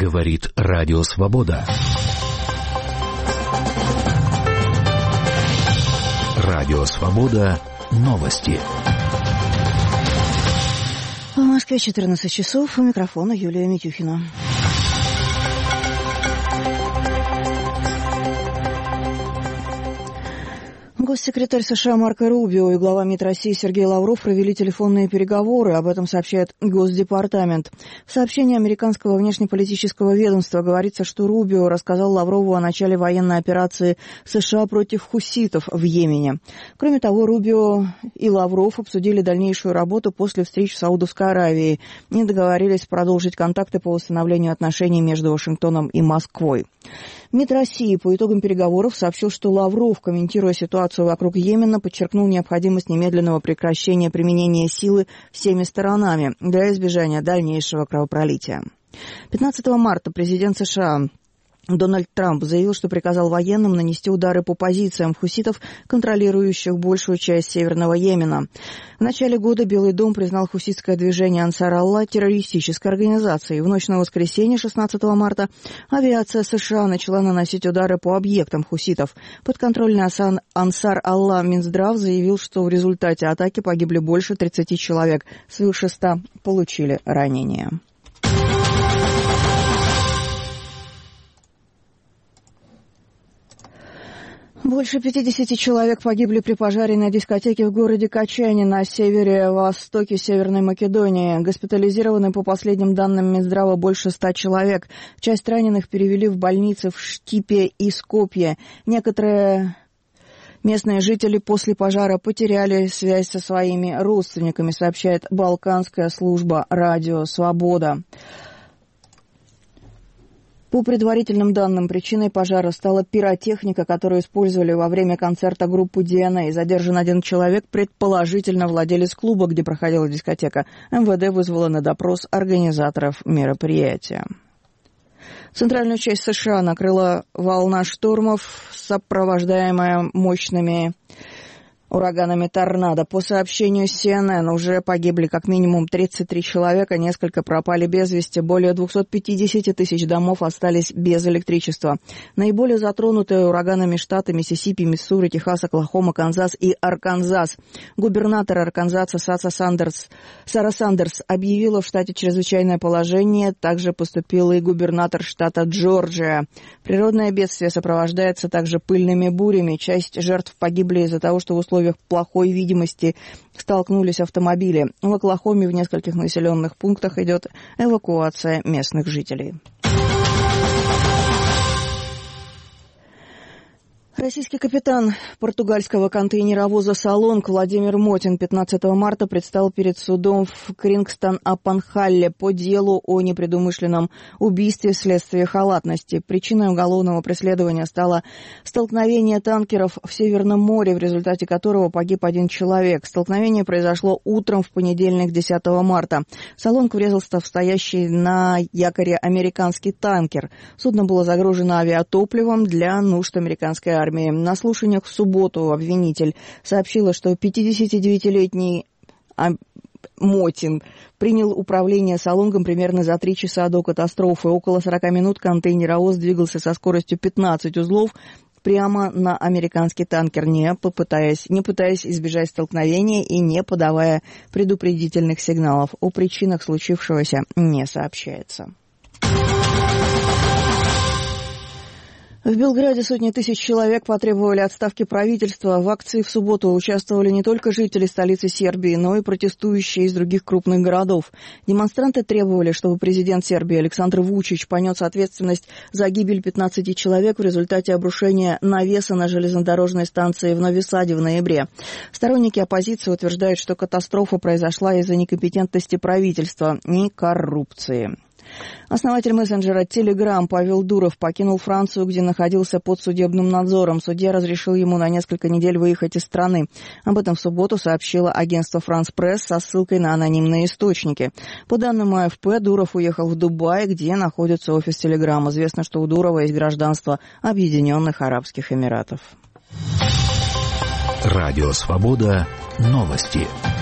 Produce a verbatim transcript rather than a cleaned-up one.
Говорит Радио Свобода. Радио Свобода. Новости. В Москве четырнадцать часов. У микрофона Юлия Митюхина. Госсекретарь США Марко Рубио и глава МИД России Сергей Лавров провели телефонные переговоры. Об этом сообщает Госдепартамент. В сообщении американского внешнеполитического ведомства говорится, что Рубио рассказал Лаврову о начале военной операции США против хуситов в Йемене. Кроме того, Рубио и Лавров обсудили дальнейшую работу после встреч в Саудовской Аравии и договорились продолжить контакты по восстановлению отношений между Вашингтоном и Москвой. МИД России по итогам переговоров сообщил, что Лавров, комментируя ситуацию вокруг Йемена, подчеркнул необходимость немедленного прекращения применения силы всеми сторонами для избежания дальнейшего кровопролития. пятнадцатого марта президент США Дональд Трамп заявил, что приказал военным нанести удары по позициям хуситов, контролирующих большую часть Северного Йемена. В начале года Белый дом признал хуситское движение Ансар Алла террористической организацией. В ночь на воскресенье, шестнадцатого марта, авиация США начала наносить удары по объектам хуситов. Подконтрольный Ансар Алла Минздрав заявил, что в результате атаки погибли больше тридцати человек, свыше ста получили ранения. Больше пятидесяти человек погибли при пожаре на дискотеке в городе Качани на севере-востоке Северной Македонии. Госпитализированы, по последним данным Минздрава, больше ста человек. Часть раненых перевели в больницы в Штипе и Скопье. Некоторые местные жители после пожара потеряли связь со своими родственниками, сообщает Балканская служба «Радио Свобода». По предварительным данным, причиной пожара стала пиротехника, которую использовали во время концерта группы ди эн эй. Задержан один человек, предположительно владелец клуба, где проходила дискотека. эм вэ дэ вызвало на допрос организаторов мероприятия. Центральную часть США накрыла волна штормов, сопровождаемая мощными ураганами торнадо. По сообщению си эн эн уже погибли как минимум тридцать три человека, несколько пропали без вести, более двухсот пятидесяти тысяч домов остались без электричества. Наиболее затронутые ураганами штаты Миссисипи, Миссури, Техас, Оклахома, Канзас и Арканзас. Губернатор Арканзаса Сара Сандерс, Сара Сандерс объявила в штате чрезвычайное положение, также поступил и губернатор штата Джорджия. Природное бедствие сопровождается также пыльными бурями. Часть жертв погибли из-за того, что в условиях плохой видимости столкнулись автомобили. В Оклахоме в нескольких населенных пунктах идет эвакуация местных жителей. Российский капитан португальского контейнеровоза «Салонг» Владимир Мотин пятнадцатого марта предстал перед судом в Кингстон-апон-Халле по делу о непредумышленном убийстве вследствие халатности. Причиной уголовного преследования стало столкновение танкеров в Северном море, в результате которого погиб один человек. Столкновение произошло утром в понедельник, десятого марта. «Салонг» врезался в стоящий на якоре американский танкер. Судно было загружено авиатопливом для нужд американской армии. На слушаниях в субботу обвинитель сообщила, что пятидесятидевятилетний Мотин принял управление «Салонгом» примерно за три часа до катастрофы. Около сорока минут контейнеровоз двигался со скоростью пятнадцать узлов прямо на американский танкер, не попытаясь, не пытаясь избежать столкновения и не подавая предупредительных сигналов. О причинах случившегося не сообщается. В Белграде сотни тысяч человек потребовали отставки правительства. В акции в субботу участвовали не только жители столицы Сербии, но и протестующие из других крупных городов. Демонстранты требовали, чтобы президент Сербии Александр Вучич понес ответственность за гибель пятнадцати человек в результате обрушения навеса на железнодорожной станции в Нови Саде в ноябре. Сторонники оппозиции утверждают, что катастрофа произошла из-за некомпетентности правительства и коррупции. Основатель мессенджера Telegram Павел Дуров покинул Францию, где находился под судебным надзором. Судья разрешил ему на несколько недель выехать из страны. Об этом в субботу сообщило агентство «Франс Пресс» со ссылкой на анонимные источники. По данным а эф пэ, Дуров уехал в Дубай, где находится офис Telegram. Известно, что у Дурова есть гражданство Объединенных Арабских Эмиратов. Радио Свобода. Новости.